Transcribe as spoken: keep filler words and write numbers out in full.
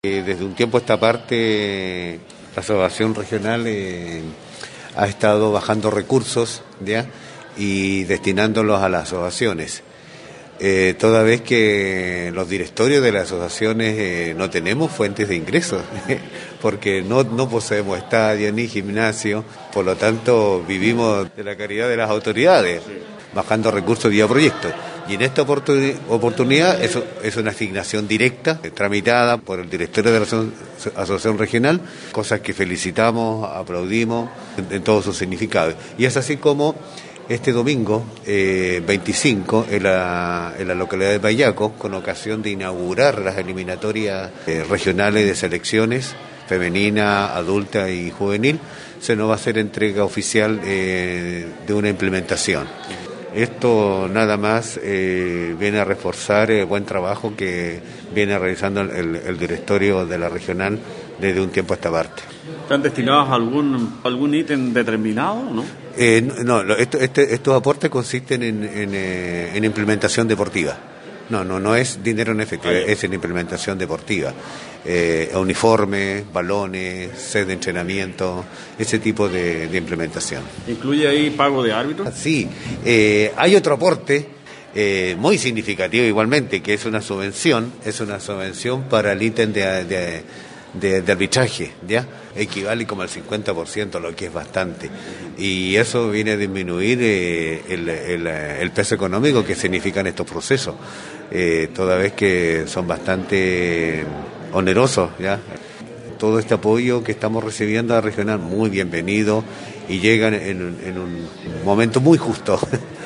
Eh, desde un tiempo a esta parte, la Asociación Regional eh, ha estado bajando recursos, ¿ya?, y destinándolos a las asociaciones. Eh, toda vez que los directorios de las asociaciones eh, no tenemos fuentes de ingresos, porque no, no poseemos estadio ni gimnasio, por lo tanto vivimos de la caridad de las autoridades, bajando recursos vía proyecto. Y en esta oportun- oportunidad es, es una asignación directa, eh, tramitada por el directorio de la aso- Asociación Regional, cosas que felicitamos, aplaudimos en, en todo su significado. Y es así como este domingo, eh, veinticinco, en la, en la localidad de Payaco, con ocasión de inaugurar las eliminatorias eh, regionales de selecciones, femenina, adulta y juvenil, se nos va a hacer entrega oficial eh, de una implementación. Esto nada más eh, viene a reforzar el buen trabajo que viene realizando el, el directorio de la regional desde un tiempo a esta parte. ¿Están destinados a algún algún ítem determinado, no? Eh, no, no esto, este, estos aportes consisten en, en, eh, en implementación deportiva. No, no, no es dinero en efectivo, ah, es en implementación deportiva. Eh, uniformes, balones, set de entrenamiento, ese tipo de, de implementación. ¿Incluye ahí pago de árbitros? Sí, eh, hay otro aporte eh, muy significativo igualmente, que es una subvención, es una subvención para el ítem de, de, de, de arbitraje, ¿ya? Equivale como al cincuenta por ciento, lo que es bastante. Y eso viene a disminuir eh, el, el, el peso económico que significan estos procesos, eh, toda vez que son bastante onerosos, ¿ya? Todo este apoyo que estamos recibiendo a la regional, muy bienvenido, y llegan en, en un momento muy justo.